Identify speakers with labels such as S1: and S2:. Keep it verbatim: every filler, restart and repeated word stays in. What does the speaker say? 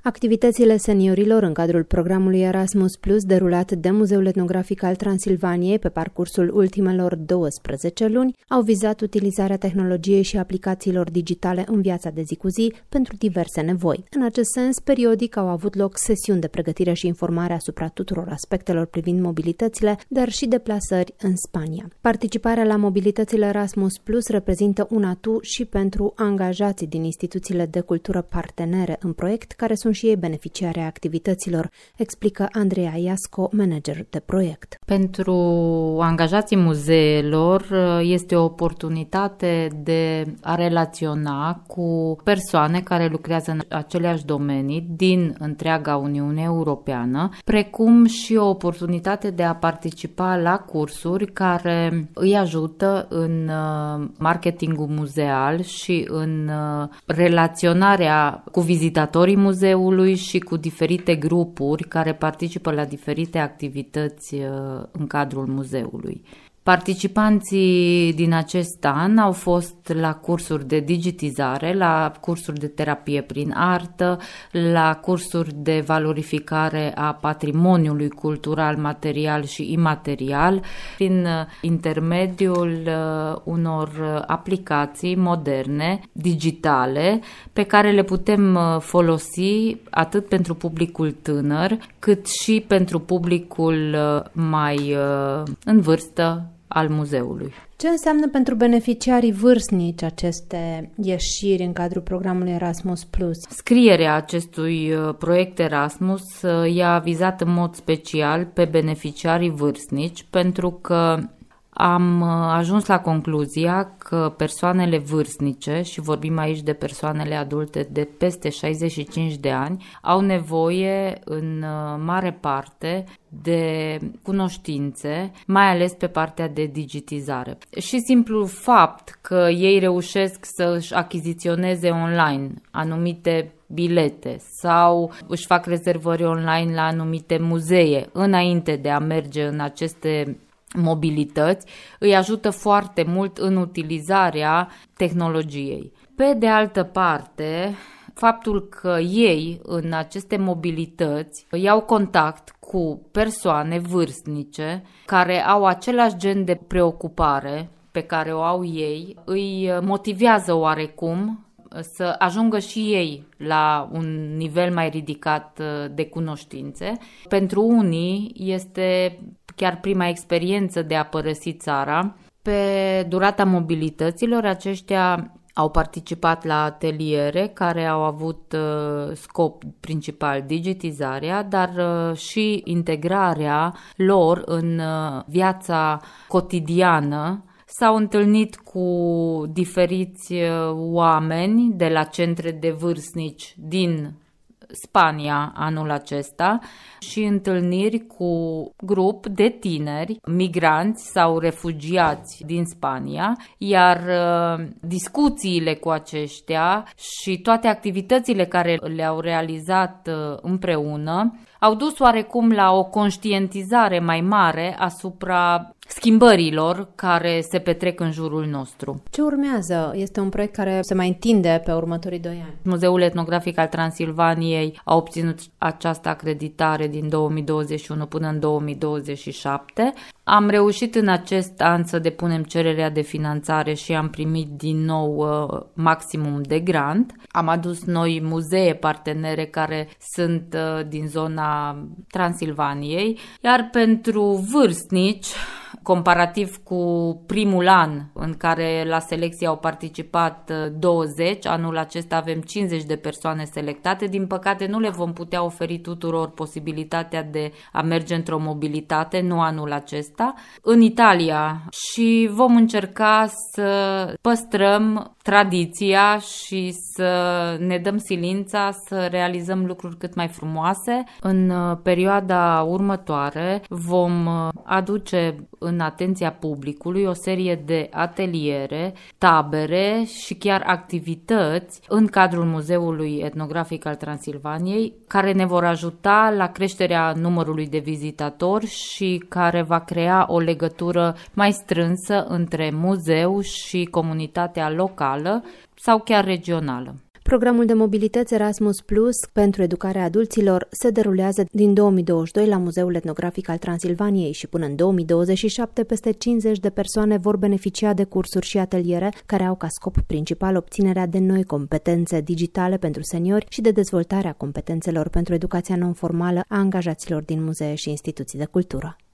S1: Activitățile seniorilor în cadrul programului Erasmus Plus, derulat de Muzeul Etnografic al Transilvaniei pe parcursul ultimelor douăsprezece luni, au vizat utilizarea tehnologiei și aplicațiilor digitale în viața de zi cu zi pentru diverse nevoi. În acest sens, periodic au avut loc sesiuni de pregătire și informare asupra tuturor aspectelor privind mobilitățile, dar și deplasări în Spania. Participarea la mobilitățile Erasmus Plus reprezintă un atu și pentru angajații din instituțiile de cultură partenere în proiect, care sunt și ei beneficiari ai activităților, explică Andreea Iasco, manager de proiect.
S2: Pentru angajații muzeelor este o oportunitate de a relaționa cu persoane care lucrează în aceleași domenii din întreaga Uniune Europeană, precum și o oportunitate de a participa la cursuri care îi ajută în marketingul muzeal și în relaționarea cu vizitatorii muzeului și cu diferite grupuri care participă la diferite activități în cadrul muzeului. Participanții din acest an au fost la cursuri de digitizare, la cursuri de terapie prin artă, la cursuri de valorificare a patrimoniului cultural, material și imaterial, prin intermediul unor aplicații moderne, digitale, pe care le putem folosi atât pentru publicul tânăr, cât și pentru publicul mai în vârstă al muzeului.
S1: Ce înseamnă pentru beneficiarii vârstnici aceste ieșiri în cadrul programului Erasmus Plus?
S2: Scrierea acestui proiect Erasmus i-a vizat în mod special pe beneficiarii vârstnici, pentru că am ajuns la concluzia că persoanele vârstnice, și vorbim aici de persoanele adulte de peste șaizeci și cinci de ani, au nevoie în mare parte de cunoștințe, mai ales pe partea de digitizare. Și simplul fapt că ei reușesc să își achiziționeze online anumite bilete sau își fac rezervări online la anumite muzee înainte de a merge în aceste mobilități, îi ajută foarte mult în utilizarea tehnologiei. Pe de altă parte, faptul că ei în aceste mobilități iau contact cu persoane vârstnice care au același gen de preocupare pe care o au ei, îi motivează oarecum să ajungă și ei la un nivel mai ridicat de cunoștințe. Pentru unii este chiar prima experiență de a părăsi țara. Pe durata mobilităților, aceștia au participat la ateliere care au avut uh, scop principal digitizarea, dar uh, și integrarea lor în uh, viața cotidiană. S-au întâlnit cu diferiți oameni de la centre de vârstnici din Spania anul acesta și întâlniri cu grup de tineri, migranți sau refugiați din Spania, iar uh, discuțiile cu aceștia și toate activitățile care le-au realizat uh, împreună au dus oarecum la o conștientizare mai mare asupra schimbărilor care se petrec în jurul nostru.
S1: Ce urmează? Este un proiect care se mai întinde pe următorii doi ani.
S2: Muzeul Etnografic al Transilvaniei a obținut această acreditare din două mii douăzeci și unu până în două mii douăzeci și șapte. Am reușit în acest an să depunem cererea de finanțare și am primit din nou uh, maximum de grant. Am adus noi muzee partenere care sunt uh, din zona Transilvaniei, iar pentru vârstnici, comparativ cu primul an în care la selecție au participat douăzeci, anul acesta avem cincizeci de persoane selectate. Din păcate nu le vom putea oferi tuturor posibilitatea de a merge într-o mobilitate, nu anul acesta, în Italia, și vom încerca să păstrăm tradiția și să ne dăm silința să realizăm lucruri cât mai frumoase. În perioada următoare vom aduce în atenția publicului o serie de ateliere, tabere și chiar activități în cadrul Muzeului Etnografic al Transilvaniei, care ne vor ajuta la creșterea numărului de vizitatori și care va crea o legătură mai strânsă între muzeu și comunitatea locală sau chiar regională.
S1: Programul de mobilități Erasmus Plus pentru educarea adulților se derulează din două mii douăzeci și doi la Muzeul Etnografic al Transilvaniei și până în două mii douăzeci și șapte peste cincizeci de persoane vor beneficia de cursuri și ateliere care au ca scop principal obținerea de noi competențe digitale pentru seniori și de dezvoltarea competențelor pentru educația non-formală a angajaților din muzee și instituții de cultură.